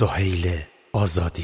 سهیل آزادی.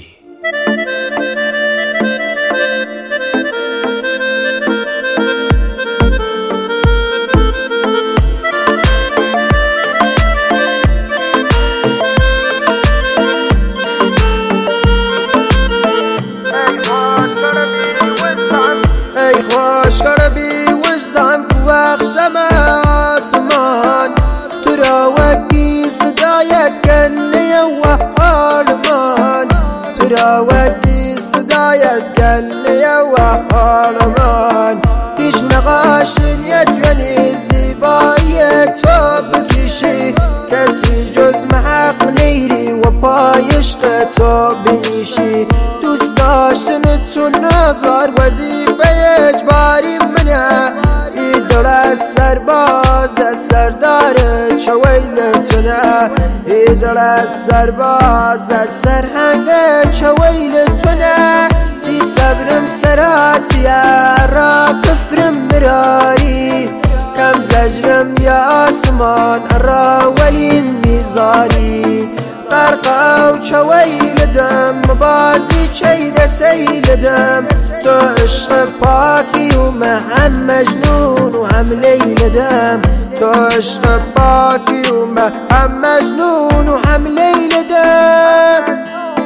ای خوشگل بی وجدان بخشم آسمان، تو را وقتی صدایت کنه و حالمان، تو را وقتی صدایت کنه و حالمان. هیچ نقاشی نتوانی زیبایی تو بکشی، کسی جز محق نیری و پای عشق تو بنیشی. دوست داشتن تو نظر وظیفه اجباری منه، ای دل از سرباز سردار چویلتونه، ای دل از سرباز سرهنگ چویلتونه. دی صبرم سراتی را کفرم مراری، کم زجرم یا آسمان را ولی میزاری. غرقا و چویلدم بازی چید سیلدم، تو عشق پاکی و من هم مجنون و هم لیلدم، تو عشق پاکی و من هم مجنون و هم لیلدم.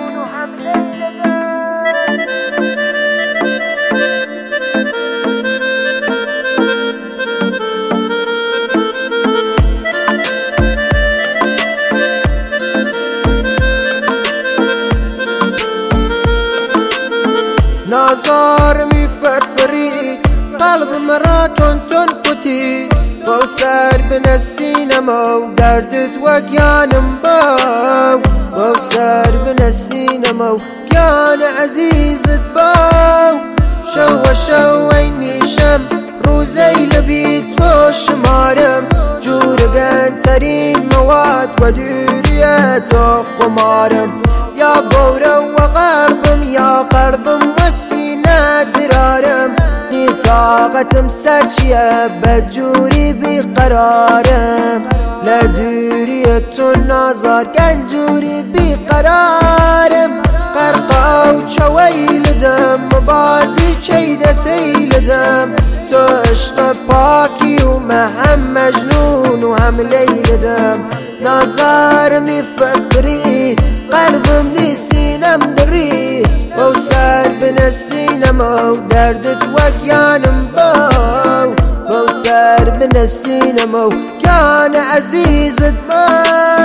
نازار می فرفری قلب مرا تون تون کتی، با سر بنسینم و دردت و گیانم باو، با سر بنسینم و گیان عزیزت باو. شو میشم روزی لبی تو شمارم، جورگن ترین مواد و دوریت و خمارم. یا بورم و غربم یا قربم و سینه درارم، دی طاقتم سرچیه بجوری بیقرارم. لدوری تو نازار گنجوری بیقرارم. غرقا و چویلدم بازی چید سیلدم، تو عشق پاکی و من هم مجنون و هم لیلدم. نازار می فکری قلبم دی سینم دری، و سر بنسینم و دردت و گیانم باو، و سر بنسینم و گیان عزیزت باو.